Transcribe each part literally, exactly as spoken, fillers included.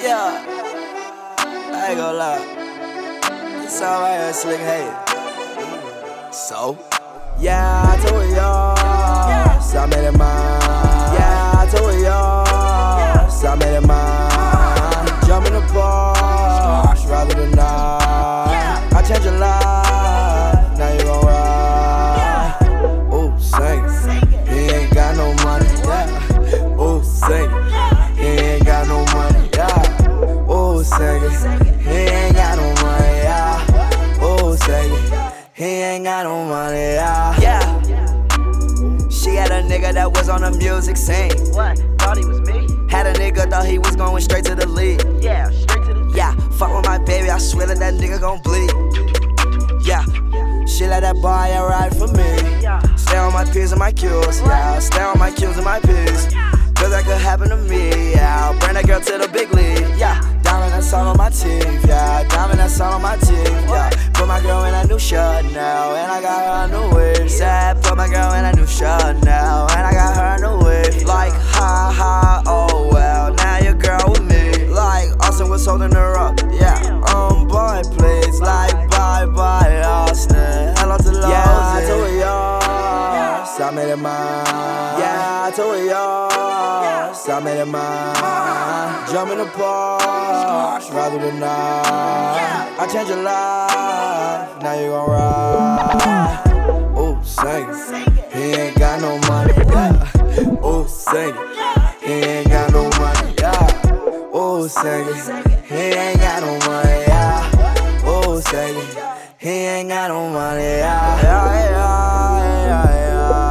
Yeah, I ain't gonna lie. This song right here, Slick Hate. So? Yeah, I told y'all, so I made it mine. Yeah, I told y'all, so I made it mine. Jump in the Porsche rather than not. I changed your life, now you gon' ride. Ooh, sing it. He ain't got no money, yeah. Ooh, sing it. He ain't got no money, yeah. Ooh, sing it. He ain't got no money, yeah. Ooh, sing it. He ain't got no money, yeah. Yeah. She had a nigga that was on the music scene. What? Thought he was me? Had a nigga thought he was going straight to the league. Yeah, straight to the Yeah, fuck with my baby, I swear that that nigga gon' bleed. Yeah, she let that boy yeah, ride for me. Yeah. Stay on my P's and my Q's, yeah. Stay on my Q's and my P's. Cause that could happen to me, yeah. Bring that girl to the big league, yeah. Diamond that's all on my teeth, yeah. Diamond that's all on my teeth, yeah. Put my girl in a new shirt now, and I got her a new wave. Sad, put my girl in a new shirt now, and I got her a new wave. Like, ha ha, oh well, now your girl with me. Like, Austin was holding her up, yeah. Um, boy, please, like, bye bye, Austin. Hello to Lose. Yeah, I told y'all, so I made it mine. Yeah, I told y'all, so I made it mine. Jump in the Porsche rather than not. I changed your life, now you gon' ride. Ooh, sing it. He ain't got no money, yeah. Ooh, sing it. He ain't got no money, yeah. Ooh, sing it. He ain't got no money, yeah. Ooh, sing it. He ain't got no money, yeah. Yeah, yeah, yeah, yeah.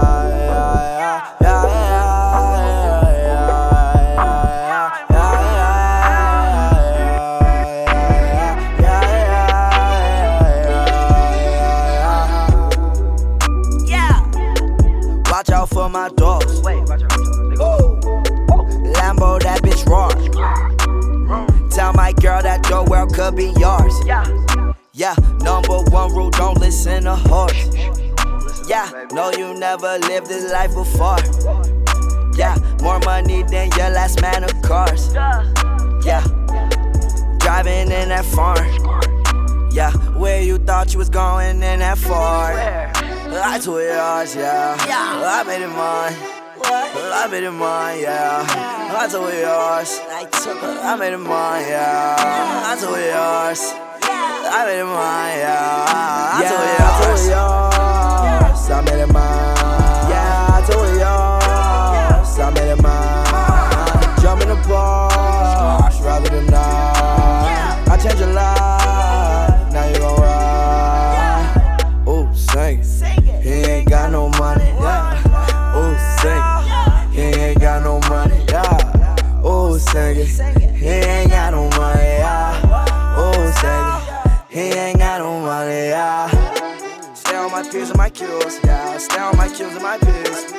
Watch out for my dogs. Wait, watch out, watch out. Lambo, that bitch raw. Tell my girl that your world could be yours. Yeah. Yeah, number one rule, don't listen to horse. Yeah, no, you never lived this life before. Yeah, more money than your last man of cars. Yeah, driving in that farm. Yeah, where you thought you was going in that far. I told yours, yeah. I made it mine. I made it mine, yeah. I told yours. I made it mine, yeah. I told yours. I made it mine, yeah. I told yours. I made it mine. Yeah, I told yours. I made it mine. Jump in the Porsche rather than not. I changed your life, now you gon' ride. Ooh, sing it. He ain't got no money, yeah. Ooh, sing it. He ain't got no money, yeah. Ooh, sing it. He ain't got no money, yeah. Ooh, sing it. He ain't got no money, yeah. Stay on my P's and my Q's, yeah. Stay on my Q's and my P's.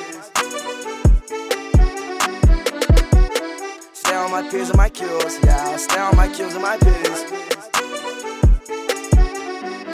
Stay on my P's and my Q's, yeah. Stay on my Q's and my P's.